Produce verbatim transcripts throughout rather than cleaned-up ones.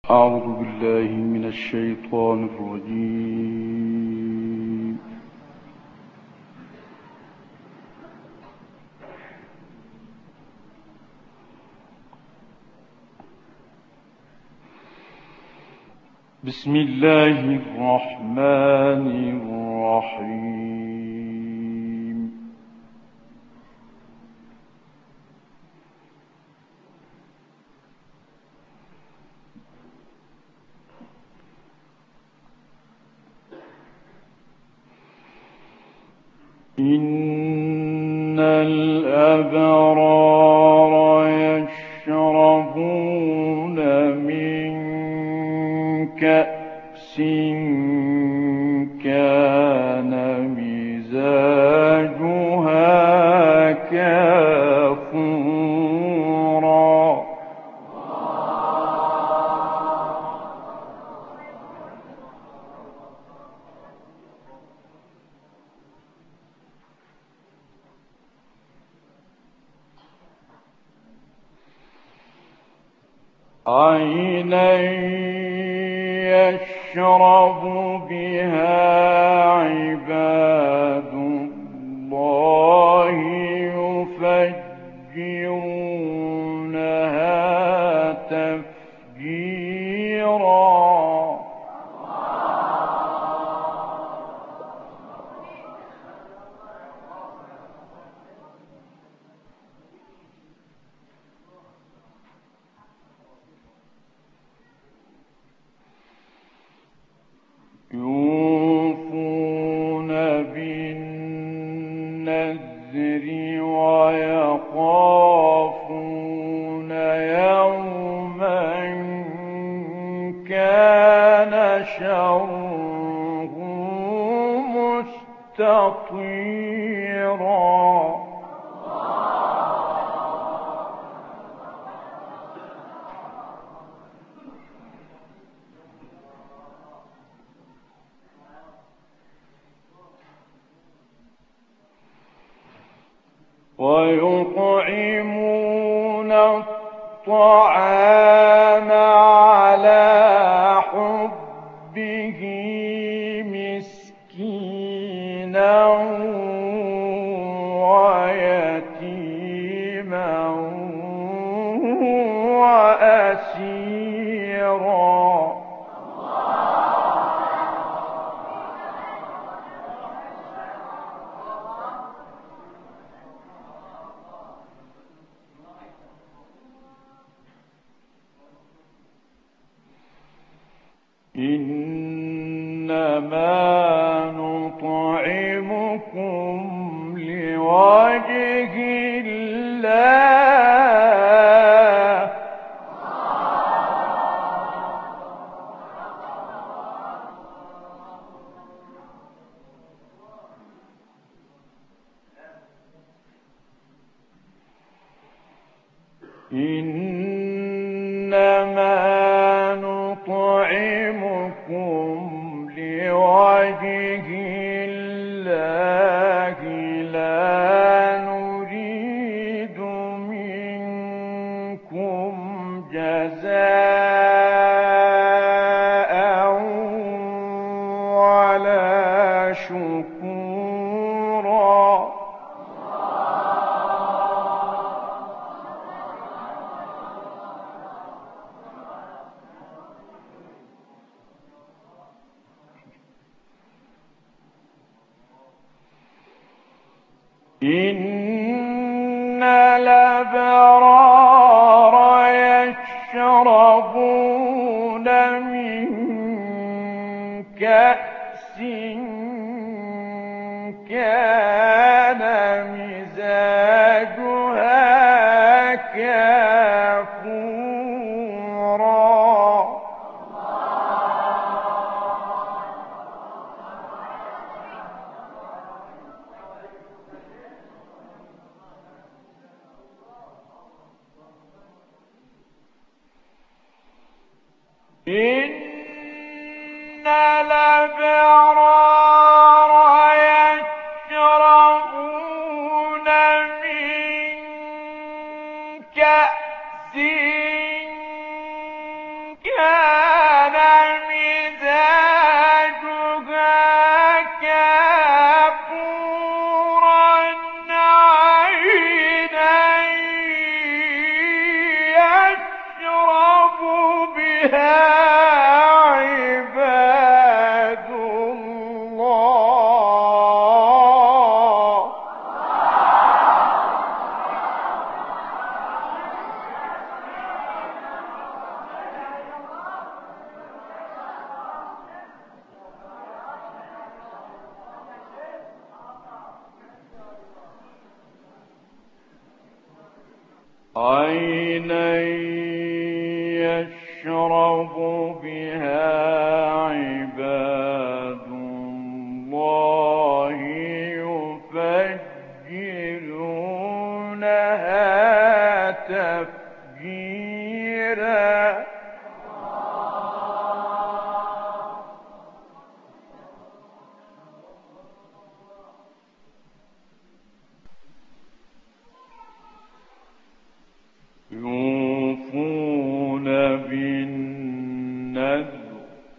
أعوذ بالله من الشيطان الرجيم. بسم الله الرحمن الرحيم. إن الأبرار يشربون من كأس كان مزاجها كافورا. عينا يشرب بها عباد الله يفجرونها تفجيرا. يوفون بالنذر ويخافون يوما كان شره مستطيرا. ويطعمون الطعام على حبه مسكينا ويتيما وأسيرا. إنما نطعمكم لوجه الله إنما نطعمكم لوجه الله لا نريد منكم جزاء ولا شكورا. إن الأبرار يشربون من كأس كان مزاجها كافورا. إن الأبرار يشربون من كأس كان بها عباد الله. عينا يشرب بها عباد الله يفجرونها تفجيرا. يوفون بالنذر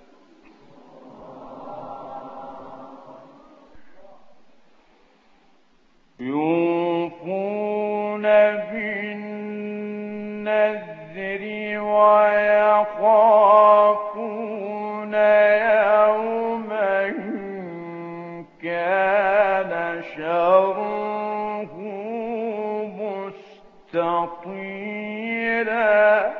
يوفون بالنذر ويخافون يوما كان شره مستطيرا.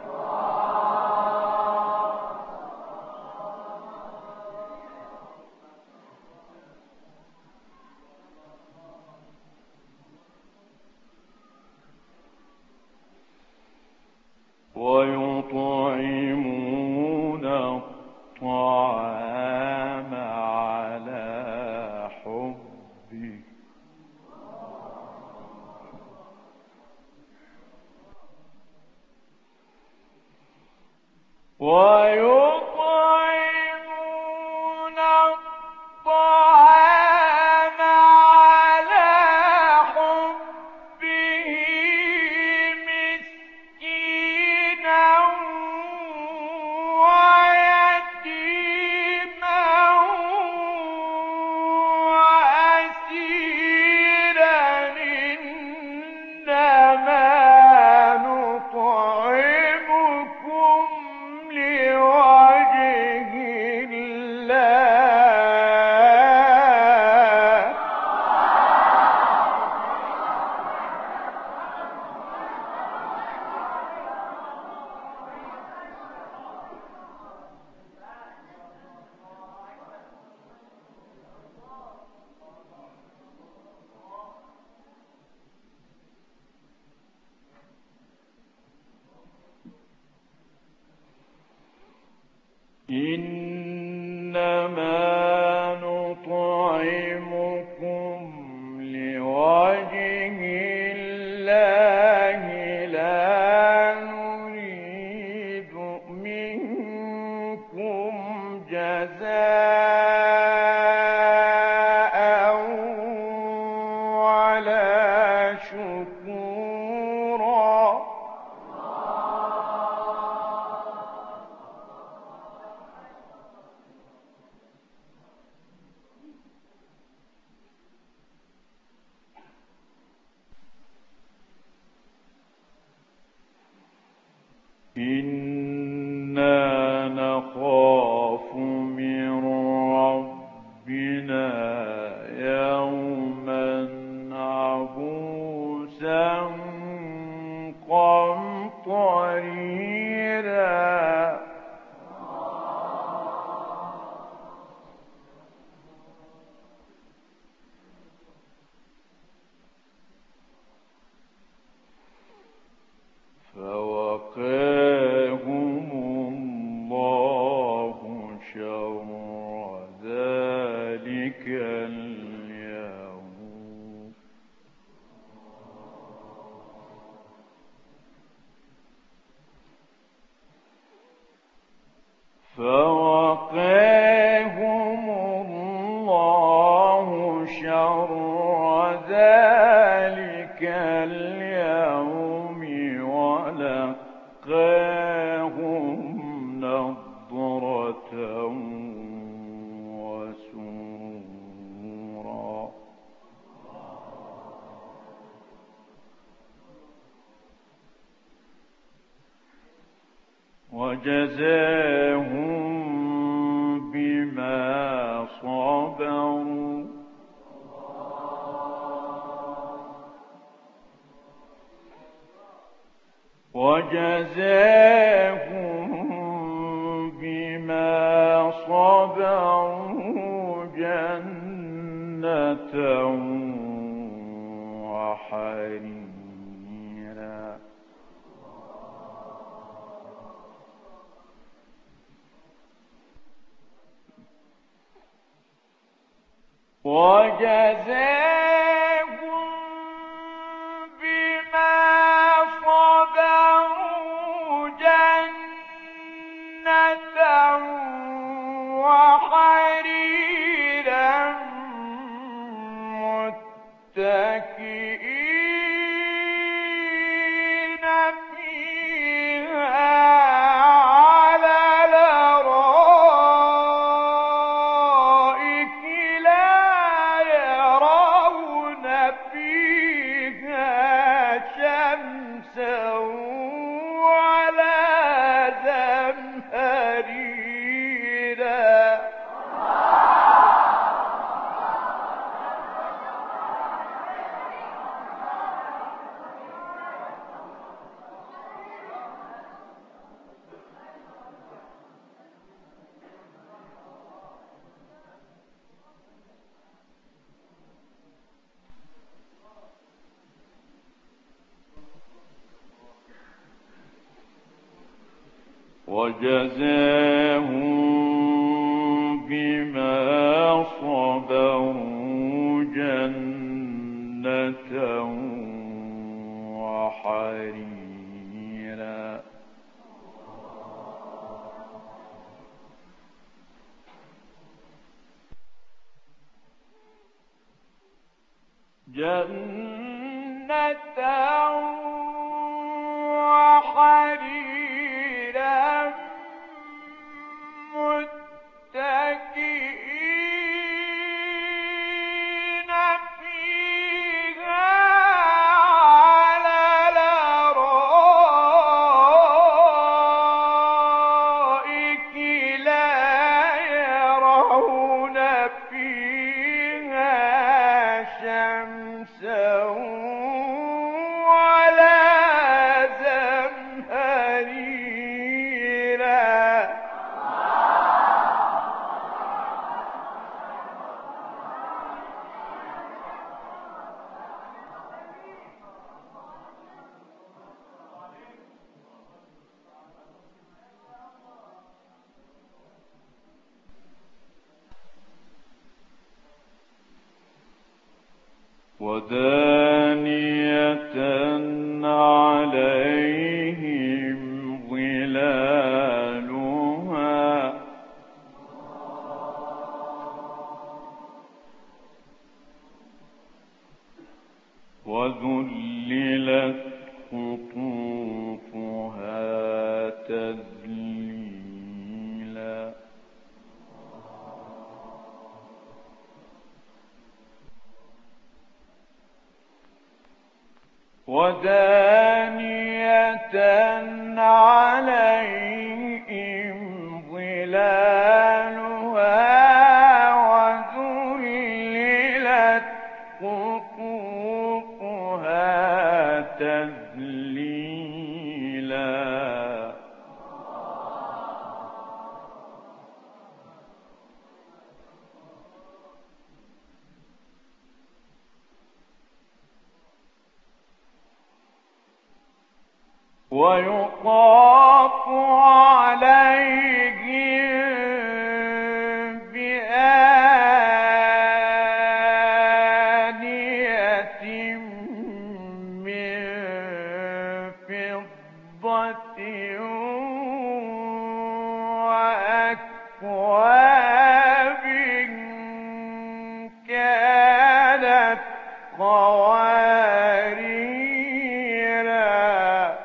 ويطعمون الطعام على حبه ويطعمون الطعام على حبه مسكينا ويتيما وأسيرا إنما نطعمكم لوجه الله. إنما نطعمكم لوجه الله لا نريد منكم جزاء ولا شكورا. إنا نخاف من ربنا يوما عبوسا قمطريرا. فوقاهم الله شر ذلك اليوم. فوقاهم الله شر ذلك اليوم ولقاهم نضرة وسرورا. وجزاهم بما صبروا وجزاهم بما صبروا جنة وحريرا وجزاهم بما صبروا جنة وحريرا متكئين فيها على الأرائك لا يرون فيها شمسا ولا زمهريرا وجزاهم بما صبروا جنة وحريرا جنة وحريرا متكئين فيها على الأرائك لا يرون فيها شمسا ولا زمهريرا ودانية عليهم ظلالها وذللت قطوفها تذليلا ودانية عليهم ظلالها وذللت قطوفها تذليلا ويطاف عليهم بآنية من فضة وأكواب كانت قواريرا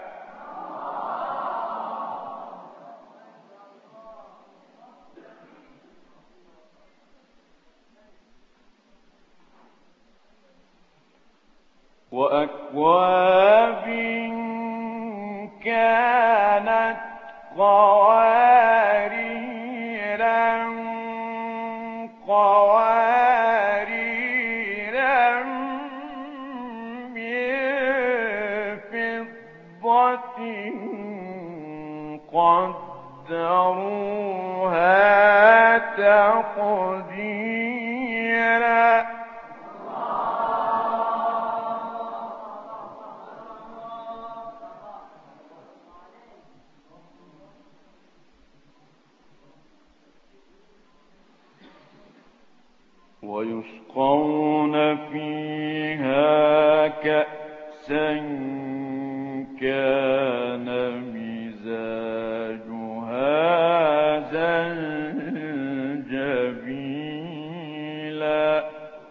وأكواب كانت قواريرا قواريرا من فضة قدروها تقديرا ويسقون فيها كأسا كان مزاجها زنجبيلا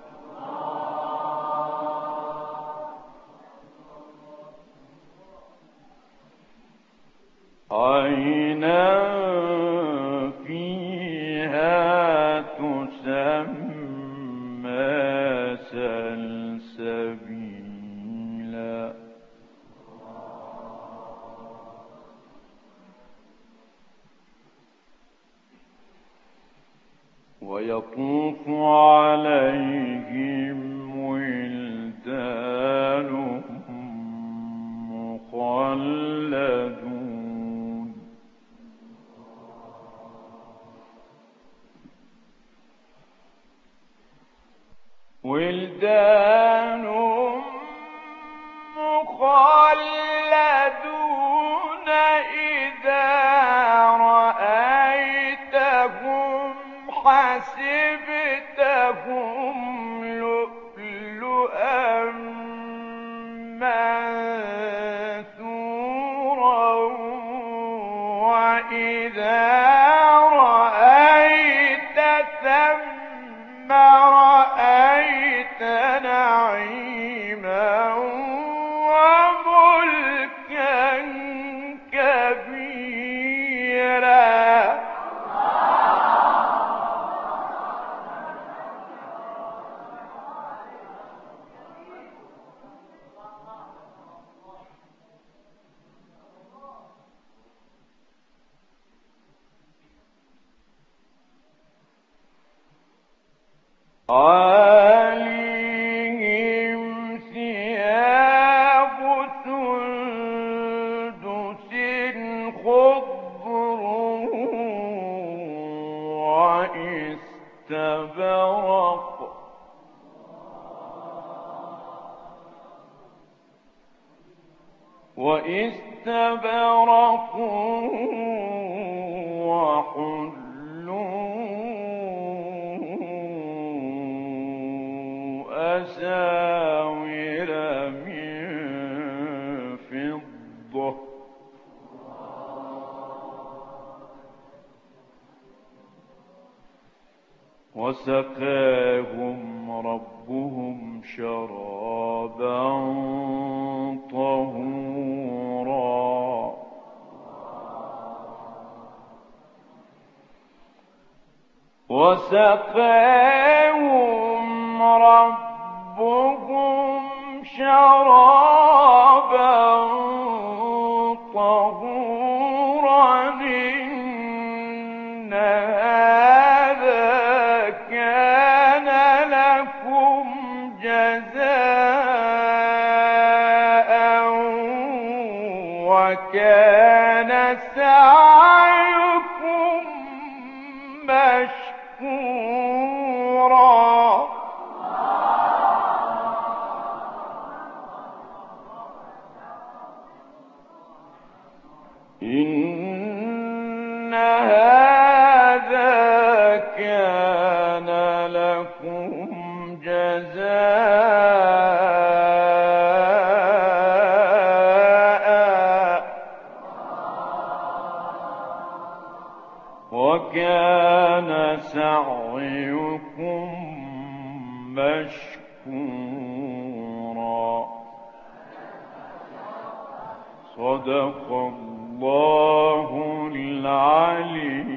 عينا فيها تسمى سلسبيلا ويطوف عليهم ولدان مخلدون ولدان مخلدون إذا رأيتهم حسبتهم لؤلؤا منثورا وإذا رأيت ثم رأيت نعيما وملكا كبيرا عاليهم ثياب سندس خضر واستبرق واستبرق أساور من فضة وسقاهم ربهم شرابا طهورا وسقاهم ربهم شرابا طهورا إن هذا كان لكم جزاء وكان سعيكم مشكورا إن هذا كان لكم جزاء وكان سعيكم مشكورا صدق الله العلي